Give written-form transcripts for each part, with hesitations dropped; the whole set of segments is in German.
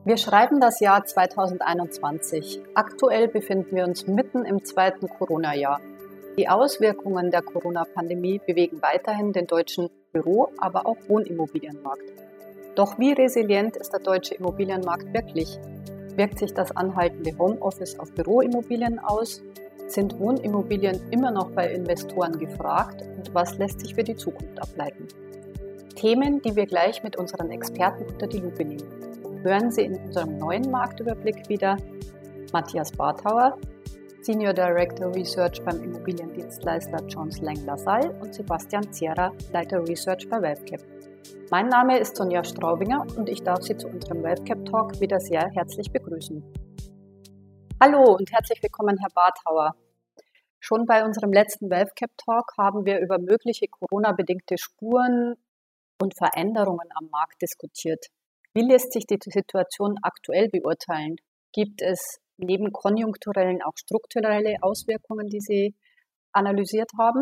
Wir schreiben das Jahr 2021. Aktuell befinden wir uns mitten im zweiten Corona-Jahr. Die Auswirkungen der Corona-Pandemie bewegen weiterhin den deutschen Büro-, aber auch Wohnimmobilienmarkt. Doch wie resilient ist der deutsche Immobilienmarkt wirklich? Wirkt sich das anhaltende Homeoffice auf Büroimmobilien aus? Sind Wohnimmobilien immer noch bei Investoren gefragt? Und was lässt sich für die Zukunft ableiten? Themen, die wir gleich mit unseren Experten unter die Lupe nehmen. Hören Sie in unserem neuen Marktüberblick wieder Matthias Barthauer, Senior Director Research beim Immobiliendienstleister Jones Lang LaSalle und Sebastian Zierer, Leiter Research bei WealthCap. Mein Name ist Sonja Straubinger und ich darf Sie zu unserem WealthCap Talk wieder sehr herzlich begrüßen. Hallo und herzlich willkommen, Herr Barthauer. Schon bei unserem letzten WealthCap Talk haben wir über mögliche Corona-bedingte Spuren und Veränderungen am Markt diskutiert. Wie lässt sich die Situation aktuell beurteilen? Gibt es neben konjunkturellen auch strukturelle Auswirkungen, die Sie analysiert haben?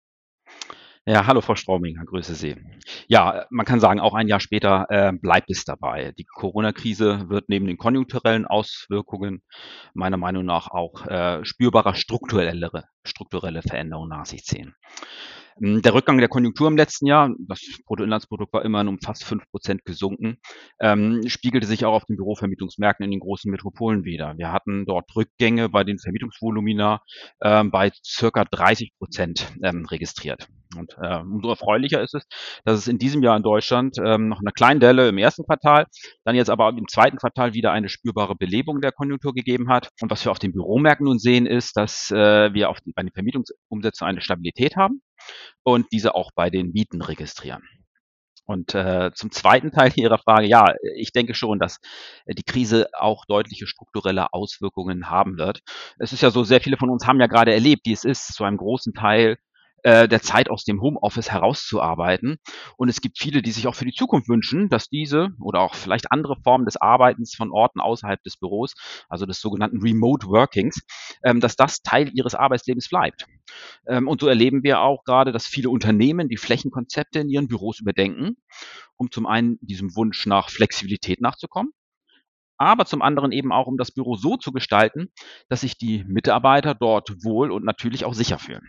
Ja, hallo Frau Straubinger, grüße Sie. Ja, man kann sagen, auch ein Jahr später bleibt es dabei. Die Corona-Krise wird neben den konjunkturellen Auswirkungen meiner Meinung nach auch spürbarer strukturelle Veränderungen nach sich ziehen. Der Rückgang der Konjunktur im letzten Jahr, das Bruttoinlandsprodukt war immerhin um fast 5% gesunken, spiegelte sich auch auf den Bürovermietungsmärkten in den großen Metropolen wider. Wir hatten dort Rückgänge bei den Vermietungsvolumina bei circa 30% registriert. Und umso erfreulicher ist es, dass es in diesem Jahr in Deutschland noch eine kleine Delle im ersten Quartal, dann jetzt aber im zweiten Quartal wieder eine spürbare Belebung der Konjunktur gegeben hat. Und was wir auf den Büromärkten nun sehen, ist, dass wir bei den Vermietungsumsätzen eine Stabilität haben und diese auch bei den Mieten registrieren. Und zum zweiten Teil Ihrer Frage, ja, ich denke schon, dass die Krise auch deutliche strukturelle Auswirkungen haben wird. Es ist ja so, sehr viele von uns haben ja gerade erlebt, wie es ist, zu einem großen Teil der Zeit aus dem Homeoffice herauszuarbeiten. Und es gibt viele, die sich auch für die Zukunft wünschen, dass diese oder auch vielleicht andere Formen des Arbeitens von Orten außerhalb des Büros, also des sogenannten Remote Workings, dass das Teil ihres Arbeitslebens bleibt. Und so erleben wir auch gerade, dass viele Unternehmen die Flächenkonzepte in ihren Büros überdenken, um zum einen diesem Wunsch nach Flexibilität nachzukommen, aber zum anderen eben auch, um das Büro so zu gestalten, dass sich die Mitarbeiter dort wohl und natürlich auch sicher fühlen.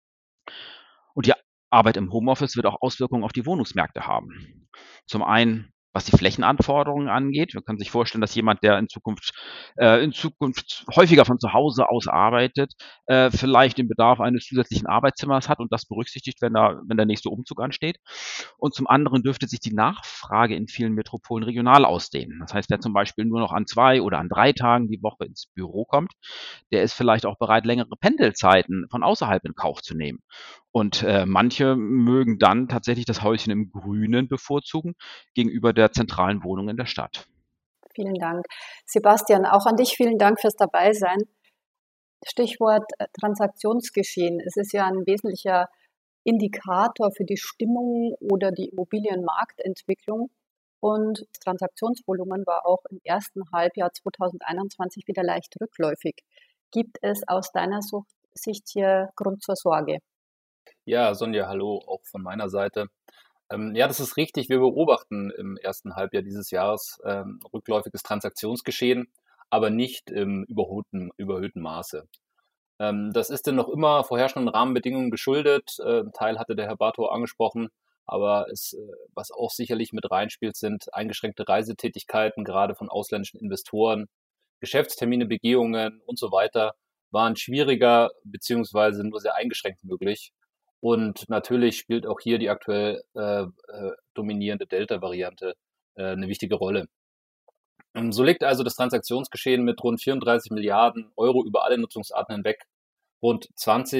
Und die Arbeit im Homeoffice wird auch Auswirkungen auf die Wohnungsmärkte haben. Zum einen, was die Flächenanforderungen angeht. Man kann sich vorstellen, dass jemand, der in Zukunft häufiger von zu Hause aus arbeitet, vielleicht den Bedarf eines zusätzlichen Arbeitszimmers hat und das berücksichtigt, wenn der nächste Umzug ansteht. Und zum anderen dürfte sich die Nachfrage in vielen Metropolen regional ausdehnen. Das heißt, wer zum Beispiel nur noch an 2 oder an 3 Tagen die Woche ins Büro kommt, der ist vielleicht auch bereit, längere Pendelzeiten von außerhalb in Kauf zu nehmen. Und manche mögen dann tatsächlich das Häuschen im Grünen bevorzugen gegenüber der zentralen Wohnung in der Stadt. Vielen Dank. Sebastian, auch an dich vielen Dank fürs Dabeisein. Stichwort Transaktionsgeschehen. Es ist ja ein wesentlicher Indikator für die Stimmung oder die Immobilienmarktentwicklung. Und das Transaktionsvolumen war auch im ersten Halbjahr 2021 wieder leicht rückläufig. Gibt es aus deiner Sicht hier Grund zur Sorge? Ja, Sonja, hallo, auch von meiner Seite. Ja, das ist richtig. Wir beobachten im ersten Halbjahr dieses Jahres rückläufiges Transaktionsgeschehen, aber nicht im überhöhten Maße. Das ist den noch immer vorherrschenden Rahmenbedingungen geschuldet. Ein Teil hatte der Herr Barthauer angesprochen, aber was auch sicherlich mit reinspielt, sind eingeschränkte Reisetätigkeiten, gerade von ausländischen Investoren. Geschäftstermine, Begehungen und so weiter waren schwieriger beziehungsweise nur sehr eingeschränkt möglich. Und natürlich spielt auch hier die aktuell dominierende Delta-Variante eine wichtige Rolle. So liegt also das Transaktionsgeschehen mit rund 34 Milliarden Euro über alle Nutzungsarten hinweg rund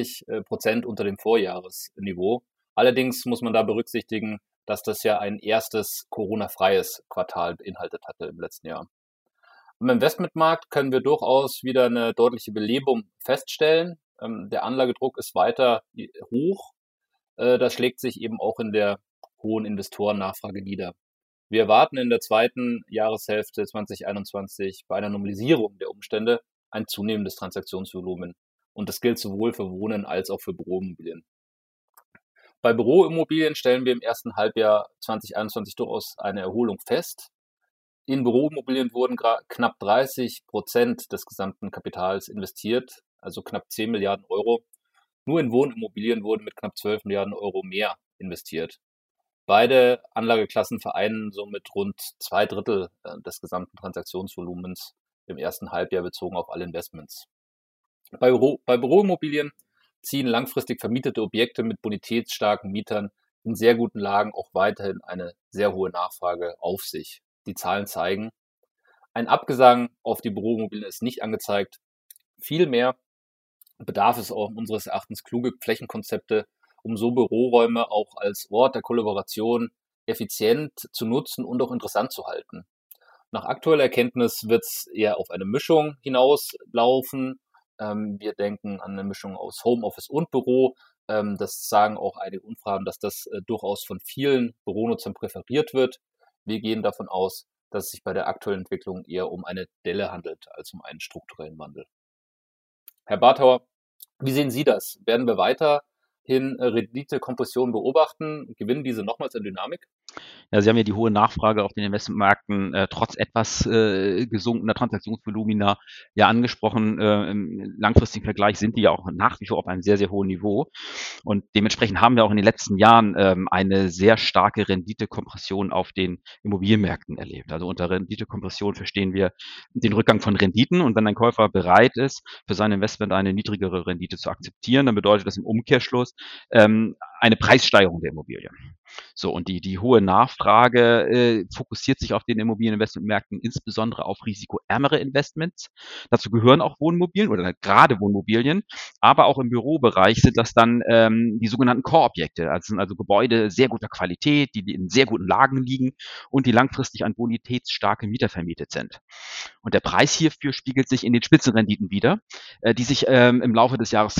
20% unter dem Vorjahresniveau. Allerdings muss man da berücksichtigen, dass das ja ein erstes Corona-freies Quartal beinhaltet hatte im letzten Jahr. Im Investmentmarkt können wir durchaus wieder eine deutliche Belebung feststellen. Der Anlagedruck ist weiter hoch. Das schlägt sich eben auch in der hohen Investorennachfrage nieder. Wir erwarten in der zweiten Jahreshälfte 2021 bei einer Normalisierung der Umstände ein zunehmendes Transaktionsvolumen. Und das gilt sowohl für Wohnen als auch für Büroimmobilien. Bei Büroimmobilien stellen wir im ersten Halbjahr 2021 durchaus eine Erholung fest. In Büroimmobilien wurden knapp 30% des gesamten Kapitals investiert, also knapp 10 Milliarden Euro. Nur in Wohnimmobilien wurden mit knapp 12 Milliarden Euro mehr investiert. Beide Anlageklassen vereinen somit rund 2/3 des gesamten Transaktionsvolumens im ersten Halbjahr bezogen auf alle Investments. Bei Büroimmobilien ziehen langfristig vermietete Objekte mit bonitätsstarken Mietern in sehr guten Lagen auch weiterhin eine sehr hohe Nachfrage auf sich. Die Zahlen zeigen, ein Abgesang auf die Büroimmobilien ist nicht angezeigt. Vielmehr bedarf es auch unseres Erachtens kluge Flächenkonzepte, um so Büroräume auch als Ort der Kollaboration effizient zu nutzen und auch interessant zu halten. Nach aktueller Erkenntnis wird es eher auf eine Mischung hinauslaufen. Wir denken an eine Mischung aus Homeoffice und Büro. Das sagen auch einige Umfragen, dass das durchaus von vielen Büronutzern präferiert wird. Wir gehen davon aus, dass es sich bei der aktuellen Entwicklung eher um eine Delle handelt als um einen strukturellen Wandel. Herr Barthauer, wie sehen Sie das? Werden wir weiterhin Renditekompression beobachten? Gewinnen diese nochmals an Dynamik? Ja, Sie haben ja die hohe Nachfrage auf den Investmentmärkten trotz etwas gesunkener Transaktionsvolumina ja angesprochen. Im langfristigen Vergleich sind die ja auch nach wie vor auf einem sehr, sehr hohen Niveau. Und dementsprechend haben wir auch in den letzten Jahren eine sehr starke Renditekompression auf den Immobilienmärkten erlebt. Also unter Renditekompression verstehen wir den Rückgang von Renditen. Und wenn ein Käufer bereit ist, für sein Investment eine niedrigere Rendite zu akzeptieren, dann bedeutet das im Umkehrschluss eine Preissteigerung der Immobilie. So, und die hohe Nachfrage fokussiert sich auf den Immobilieninvestmentmärkten insbesondere auf risikoärmere Investments. Dazu gehören auch Wohnimmobilien oder gerade Wohnimmobilien, aber auch im Bürobereich sind das dann die sogenannten Core-Objekte. Also sind also Gebäude sehr guter Qualität, die in sehr guten Lagen liegen und die langfristig an bonitätsstarke Mieter vermietet sind. Und der Preis hierfür spiegelt sich in den Spitzenrenditen wider, die sich im Laufe des Jahres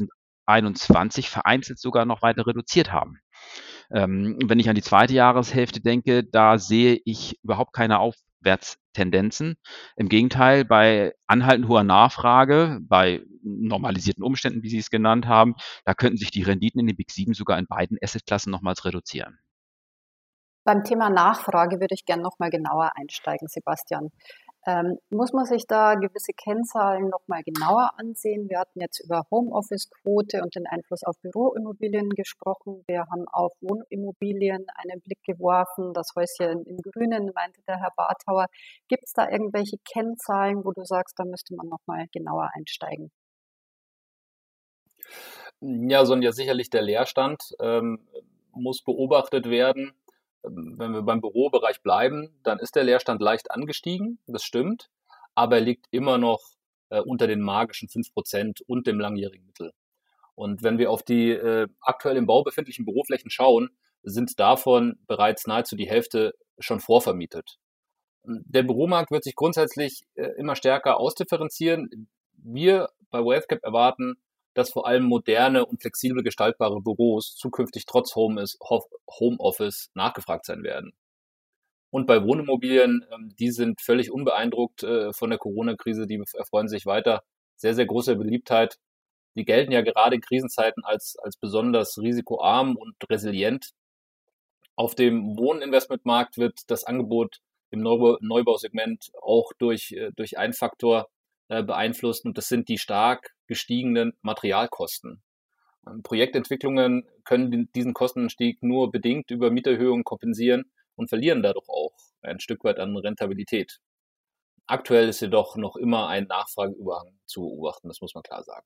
2021 vereinzelt sogar noch weiter reduziert haben. Wenn ich an die zweite Jahreshälfte denke, da sehe ich überhaupt keine Aufwärtstendenzen. Im Gegenteil, bei anhaltend hoher Nachfrage, bei normalisierten Umständen, wie Sie es genannt haben, da könnten sich die Renditen in den Big 7 sogar in beiden Assetklassen nochmals reduzieren. Beim Thema Nachfrage würde ich gerne noch mal genauer einsteigen, Sebastian. Muss man sich da gewisse Kennzahlen noch mal genauer ansehen? Wir hatten jetzt über Homeoffice-Quote und den Einfluss auf Büroimmobilien gesprochen. Wir haben auf Wohnimmobilien einen Blick geworfen. Das Häuschen im Grünen, meinte der Herr Barthauer. Gibt es da irgendwelche Kennzahlen, wo du sagst, da müsste man noch mal genauer einsteigen? Ja, Sonja, sicherlich der Leerstand muss beobachtet werden. Wenn wir beim Bürobereich bleiben, dann ist der Leerstand leicht angestiegen, das stimmt, aber er liegt immer noch unter den magischen 5% und dem langjährigen Mittel. Und wenn wir auf die aktuell im Bau befindlichen Büroflächen schauen, sind davon bereits nahezu die Hälfte schon vorvermietet. Der Büromarkt wird sich grundsätzlich immer stärker ausdifferenzieren. Wir bei WealthCap erwarten, dass vor allem moderne und flexibel gestaltbare Büros zukünftig trotz Homeoffice nachgefragt sein werden. Und bei Wohnimmobilien, die sind völlig unbeeindruckt von der Corona-Krise, die erfreuen sich weiter sehr, sehr großer Beliebtheit. Die gelten ja gerade in Krisenzeiten als besonders risikoarm und resilient. Auf dem Wohninvestmentmarkt wird das Angebot im Neubausegment auch durch einen Faktor beeinflusst, und das sind die stark gestiegenen Materialkosten. Projektentwicklungen können diesen Kostenanstieg nur bedingt über Mieterhöhungen kompensieren und verlieren dadurch auch ein Stück weit an Rentabilität. Aktuell ist jedoch noch immer ein Nachfrageüberhang zu beobachten, das muss man klar sagen.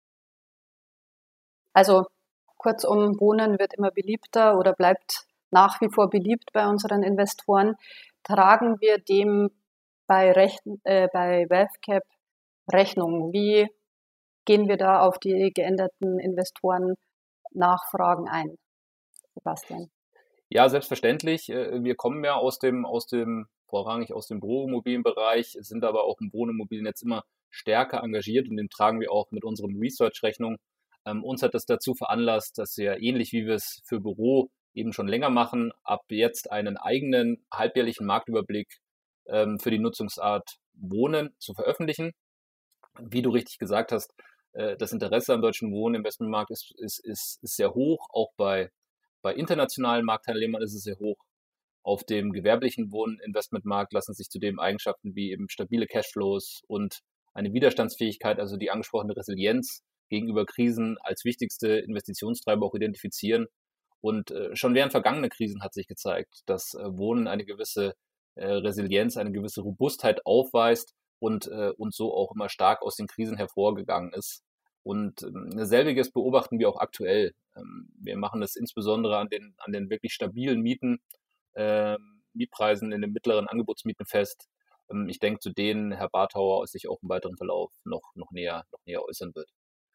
Also kurzum, Wohnen wird immer beliebter oder bleibt nach wie vor beliebt bei unseren Investoren. Tragen wir dem bei WealthCap Rechnung? Wie gehen wir da auf die geänderten Investoren-Nachfragen ein, Sebastian? Ja, selbstverständlich. Wir kommen ja vorrangig aus dem Büroimmobilienbereich, sind aber auch im Wohnimmobilien jetzt immer stärker engagiert, und dem tragen wir auch mit unserem Research Rechnung. Uns hat das dazu veranlasst, dass wir ähnlich wie wir es für Büro eben schon länger machen, ab jetzt einen eigenen halbjährlichen Marktüberblick für die Nutzungsart Wohnen zu veröffentlichen. Wie du richtig gesagt hast, das Interesse am deutschen Wohninvestmentmarkt ist sehr hoch, auch bei internationalen Marktteilnehmern ist es sehr hoch. Auf dem gewerblichen Wohninvestmentmarkt lassen sich zudem Eigenschaften wie eben stabile Cashflows und eine Widerstandsfähigkeit, also die angesprochene Resilienz gegenüber Krisen als wichtigste Investitionstreiber auch identifizieren. Und schon während vergangener Krisen hat sich gezeigt, dass Wohnen eine gewisse Resilienz, eine gewisse Robustheit aufweist und so auch immer stark aus den Krisen hervorgegangen ist. Und selbiges beobachten wir auch aktuell. Wir machen das insbesondere an den wirklich stabilen Mietpreisen in den mittleren Angebotsmieten fest. Ich denke, zu denen Herr Barthauer sich auch im weiteren Verlauf noch näher äußern wird.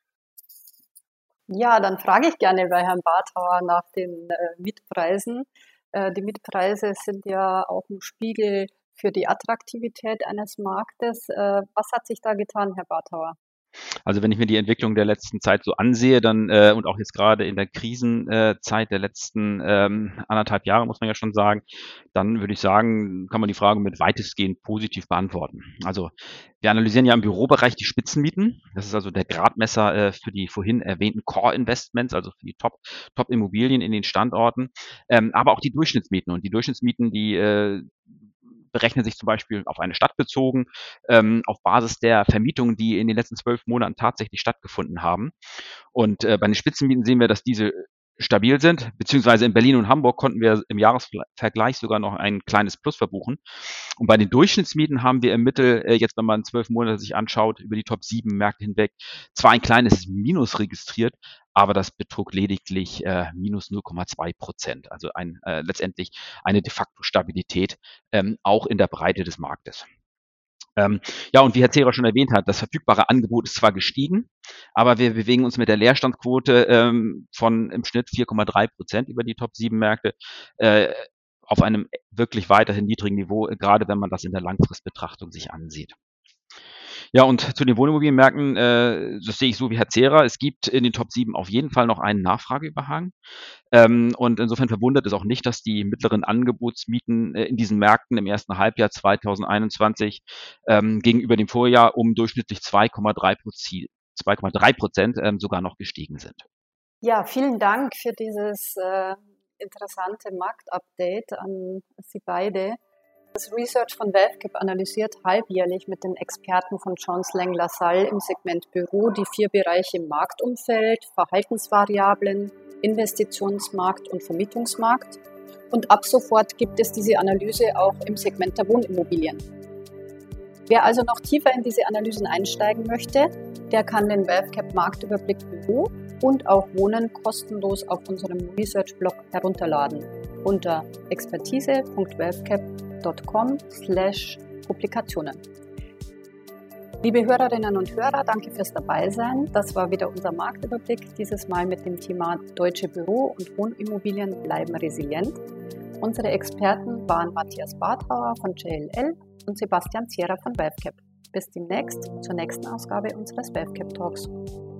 Ja, dann frage ich gerne bei Herrn Barthauer nach den Mietpreisen. Die Mietpreise sind ja auch ein Spiegel für die Attraktivität eines Marktes. Was hat sich da getan, Herr Barthauer? Also wenn ich mir die Entwicklung der letzten Zeit so ansehe, dann und auch jetzt gerade in der Krisenzeit der letzten 1,5 Jahre, muss man ja schon sagen, dann würde ich sagen, kann man die Frage mit weitestgehend positiv beantworten. Also wir analysieren ja im Bürobereich die Spitzenmieten. Das ist also der Gradmesser für die vorhin erwähnten Core-Investments, also für die Top-Immobilien in den Standorten, aber auch die Durchschnittsmieten. Und die Durchschnittsmieten, die berechnen sich zum Beispiel auf eine Stadt bezogen, auf Basis der Vermietungen, die in den letzten 12 Monaten tatsächlich stattgefunden haben. Und bei den Spitzenmieten sehen wir, dass diese stabil sind, beziehungsweise in Berlin und Hamburg konnten wir im Jahresvergleich sogar noch ein kleines Plus verbuchen. Und bei den Durchschnittsmieten haben wir im Mittel, jetzt wenn man 12 Monate sich anschaut, über die Top 7 Märkte hinweg, zwar ein kleines Minus registriert, aber das betrug lediglich minus 0,2%. Also letztendlich eine de facto Stabilität, auch in der Breite des Marktes. Ja, und wie Herr Zehrer schon erwähnt hat, das verfügbare Angebot ist zwar gestiegen, aber wir bewegen uns mit der Leerstandsquote von im Schnitt 4,3% über die Top 7 Märkte auf einem wirklich weiterhin niedrigen Niveau, gerade wenn man das in der Langfristbetrachtung sich ansieht. Ja, und zu den Wohnimmobilienmärkten, das sehe ich so wie Herr Zehrer. Es gibt in den Top 7 auf jeden Fall noch einen Nachfrageüberhang. Und insofern verwundert es auch nicht, dass die mittleren Angebotsmieten in diesen Märkten im ersten Halbjahr 2021 gegenüber dem Vorjahr um durchschnittlich 2,3% sogar noch gestiegen sind. Ja, vielen Dank für dieses interessante Marktupdate an Sie beide. Das Research von WealthCap analysiert halbjährlich mit den Experten von Jones Lang LaSalle im Segment Büro die 4 Bereiche Marktumfeld, Verhaltensvariablen, Investitionsmarkt und Vermietungsmarkt. Und ab sofort gibt es diese Analyse auch im Segment der Wohnimmobilien. Wer also noch tiefer in diese Analysen einsteigen möchte, der kann den WealthCap Marktüberblick Büro und auch Wohnen kostenlos auf unserem Research-Blog herunterladen unter expertise.wealthcap.com/Publikationen. Liebe Hörerinnen und Hörer, danke fürs Dabeisein. Das war wieder unser Marktüberblick, dieses Mal mit dem Thema Deutsche Büro- und Wohnimmobilien bleiben resilient. Unsere Experten waren Matthias Barthauer von JLL und Sebastian Zehrer von WealthCap. Bis demnächst zur nächsten Ausgabe unseres WealthCap Talks.